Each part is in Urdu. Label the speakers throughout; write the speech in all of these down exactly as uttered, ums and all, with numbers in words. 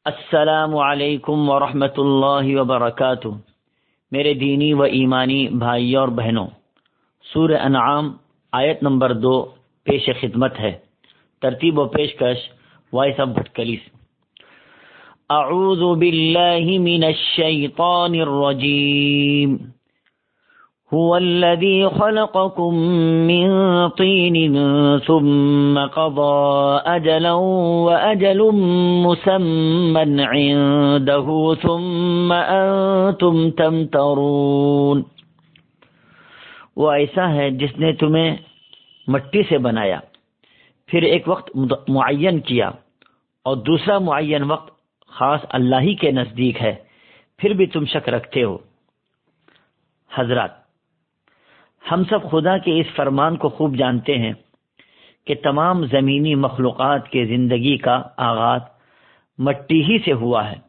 Speaker 1: السلام علیکم ورحمۃ اللہ وبرکاتہ۔ میرے دینی و ایمانی بھائیوں اور بہنوں، سورہ انعام آیت نمبر دو پیش خدمت ہے۔ ترتیب و پیشکش وائس آف بھٹکلی سے۔ اعوذ باللہ من الشیطان الرجیم۔ هو الذي خلقكم من طين ثم قضى أجلا وأجل مسمى عنده ثم أنتم تمترون۔ وہ ایسا ہے جس نے تمہیں مٹی سے بنایا، پھر ایک وقت معین کیا اور دوسرا معین وقت خاص اللہ ہی کے نزدیک ہے، پھر بھی تم شک رکھتے ہو۔ حضرات، ہم سب خدا کے اس فرمان کو خوب جانتے ہیں کہ تمام زمینی مخلوقات کے زندگی کا آغاز مٹی ہی سے ہوا ہے۔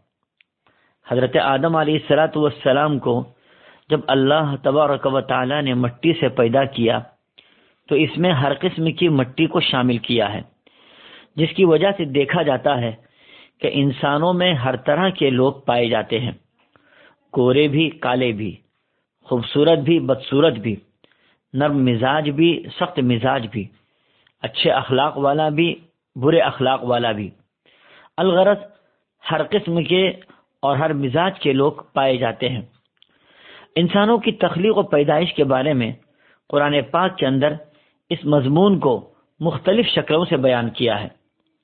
Speaker 1: حضرت آدم علیہ الصلوۃ والسلام کو جب اللہ تبارک و تعالی نے مٹی سے پیدا کیا تو اس میں ہر قسم کی مٹی کو شامل کیا ہے، جس کی وجہ سے دیکھا جاتا ہے کہ انسانوں میں ہر طرح کے لوگ پائے جاتے ہیں، گورے بھی کالے بھی، خوبصورت بھی بدصورت بھی، نرم مزاج بھی سخت مزاج بھی، اچھے اخلاق والا بھی برے اخلاق والا بھی، الغرض ہر قسم کے اور ہر مزاج کے لوگ پائے جاتے ہیں۔ انسانوں کی تخلیق و پیدائش کے بارے میں قرآن پاک کے اندر اس مضمون کو مختلف شکلوں سے بیان کیا ہے۔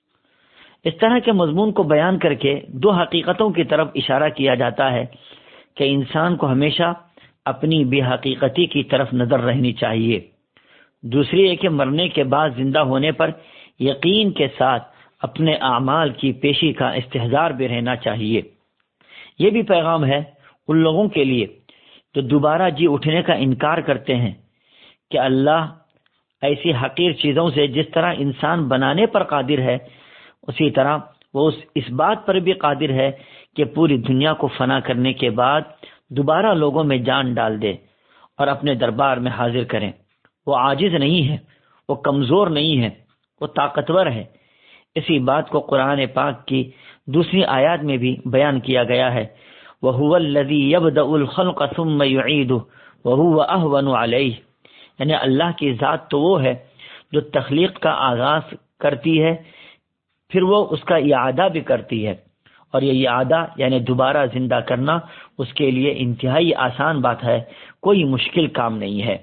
Speaker 1: اس طرح کے مضمون کو بیان کر کے دو حقیقتوں کی طرف اشارہ کیا جاتا ہے کہ انسان کو ہمیشہ اپنی بے حقیقتی کی طرف نظر رہنی چاہیے۔ دوسری ہے کہ مرنے کے بعد زندہ ہونے پر یقین کے ساتھ اپنے اعمال کی پیشی کا استحضار بھی رہنا چاہیے۔ یہ بھی پیغام ہے ان لوگوں کے لیے جو دوبارہ جی اٹھنے کا انکار کرتے ہیں کہ اللہ ایسی حقیر چیزوں سے جس طرح انسان بنانے پر قادر ہے، اسی طرح وہ اس اس بات پر بھی قادر ہے کہ پوری دنیا کو فنا کرنے کے بعد دوبارہ لوگوں میں جان ڈال دے اور اپنے دربار میں حاضر کریں۔ وہ عاجز نہیں ہے، وہ کمزور نہیں ہے، وہ طاقتور ہے۔ اسی بات کو قرآن پاک کی دوسری آیات میں بھی بیان کیا گیا ہے۔ وَهُوَ الَّذِي يَبْدَأُ الْخَلْقَ ثُمَّ يُعِيدُهُ وَهُوَ أَهْوَنُ عَلَيْهِ، یعنی اللہ کی ذات تو وہ ہے جو تخلیق کا آغاز کرتی ہے، پھر وہ اس کا اعادہ بھی کرتی ہے، اور یہ اعادہ یعنی دوبارہ زندہ کرنا اس کے لیے انتہائی آسان بات ہے، کوئی مشکل کام نہیں ہے۔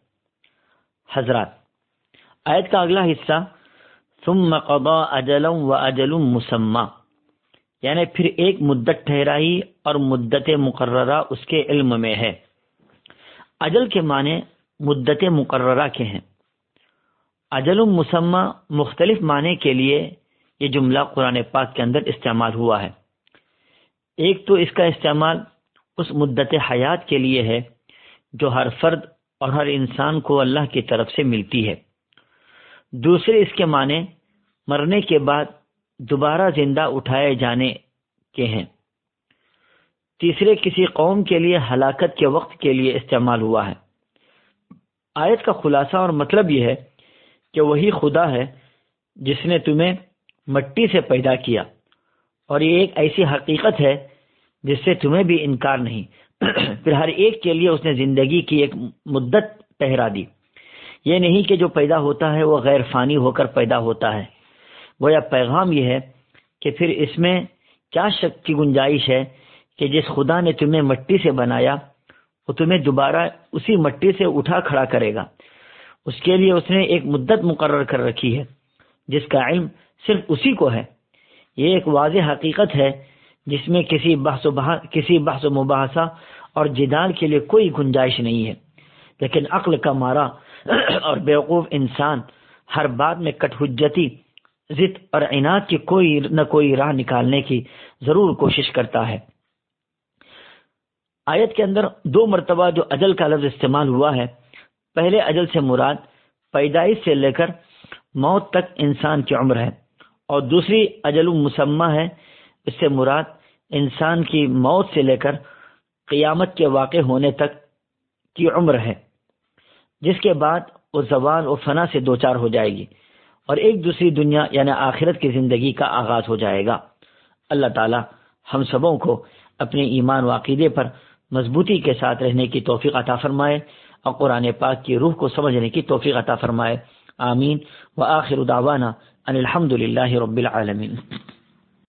Speaker 1: حضرات، آیت کا اگلا حصہ ثم قضى اجلا واجل مسمى، یعنی پھر ایک مدت ٹھہرائی اور مدت مقررہ اس کے علم میں ہے۔ اجل کے معنی مدت مقررہ کے ہیں۔ اجل مسمى مختلف معنی کے لیے یہ جملہ قرآن پاک کے اندر استعمال ہوا ہے۔ ایک تو اس کا استعمال اس مدت حیات کے لیے ہے جو ہر فرد اور ہر انسان کو اللہ کی طرف سے ملتی ہے۔ دوسرے اس کے معنی مرنے کے بعد دوبارہ زندہ اٹھائے جانے کے ہیں۔ تیسرے کسی قوم کے لیے ہلاکت کے وقت کے لیے استعمال ہوا ہے۔ آیت کا خلاصہ اور مطلب یہ ہے کہ وہی خدا ہے جس نے تمہیں مٹی سے پیدا کیا، اور یہ ایک ایسی حقیقت ہے جس سے تمہیں بھی انکار نہیں۔ پھر ہر ایک کے لیے اس نے زندگی کی ایک مدت ٹھہرا دی۔ یہ نہیں کہ جو پیدا ہوتا ہے وہ غیر فانی ہو کر پیدا ہوتا ہے۔ گویا پیغام یہ ہے کہ پھر اس میں کیا شک کی گنجائش ہے کہ جس خدا نے تمہیں مٹی سے بنایا وہ تمہیں دوبارہ اسی مٹی سے اٹھا کھڑا کرے گا۔ اس کے لیے اس نے ایک مدت مقرر کر رکھی ہے جس کا علم صرف اسی کو ہے۔ یہ ایک واضح حقیقت ہے جس میں کسی بحث و بحث کسی بحث و مباحثہ اور جدال کے لیے کوئی گنجائش نہیں ہے، لیکن عقل کا مارا اور بیوقوف انسان ہر بات میں کٹ حجتی، ضد اور عناد کی کوئی نہ کوئی راہ نکالنے کی ضرور کوشش کرتا ہے۔ آیت کے اندر دو مرتبہ جو اجل کا لفظ استعمال ہوا ہے، پہلے اجل سے مراد پیدائش سے لے کر موت تک انسان کی عمر ہے، اور دوسری اجل مسمى ہے، اس سے مراد انسان کی موت سے لے کر قیامت کے واقع ہونے تک کی عمر ہے، جس کے بعد وہ زوال و فنا سے دوچار ہو جائے گی اور ایک دوسری دنیا یعنی آخرت کی زندگی کا آغاز ہو جائے گا۔ اللہ تعالی ہم سبوں کو اپنے ایمان و عقیدے پر مضبوطی کے ساتھ رہنے کی توفیق عطا فرمائے اور قرآن پاک کی روح کو سمجھنے کی توفیق عطا فرمائے. آمین. وآخر دعوانا ان الحمد للہ رب العالمین.